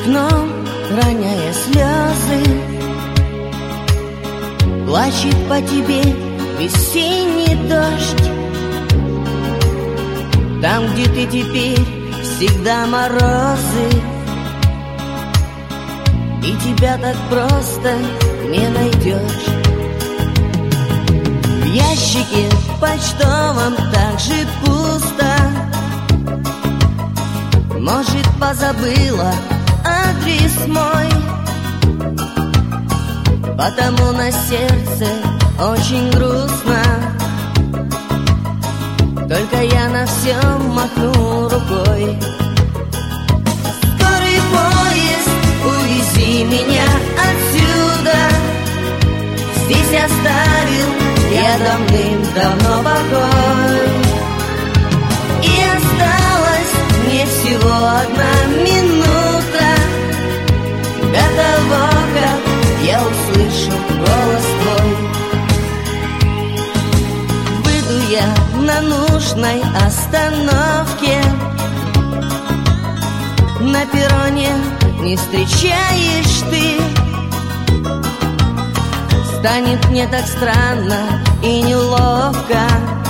окном, роняя слезы, плачет по тебе весенний дождь. Там, где ты теперь, всегда морозы, и тебя так просто не найдешь. В ящике почтовом так же пусто. Может, позабыла адрес мой, потому на сердце очень грустно. Только я на все махну рукой. Скорый поезд, увези меня отсюда. Здесь оставил я давным-давно покой. И осталась мне всего одна минута до того, как я услышу голос твой. Выйду я на нужной остановке, на перроне не встречаешь ты. Станет мне так странно и неловко,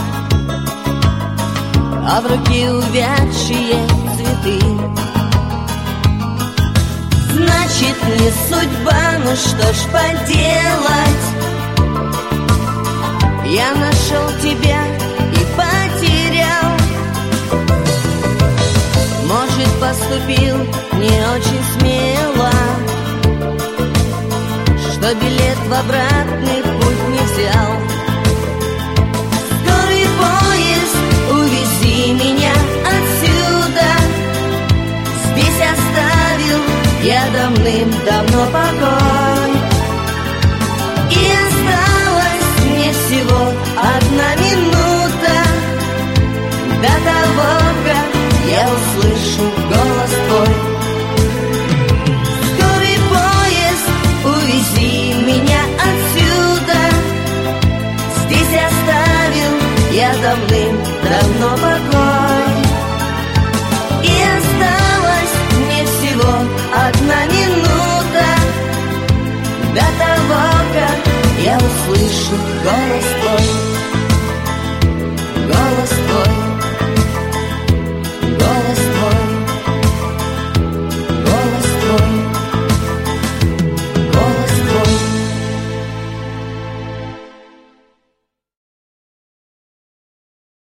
а в руке увядшие цветы. Значит, не судьба, ну что ж поделать. Я нашел тебя и потерял. Может, поступил не очень смело, что билет в обратный путь не взял. Скорый поезд, увези меня отсюда. Здесь оставил я давным-давно покой.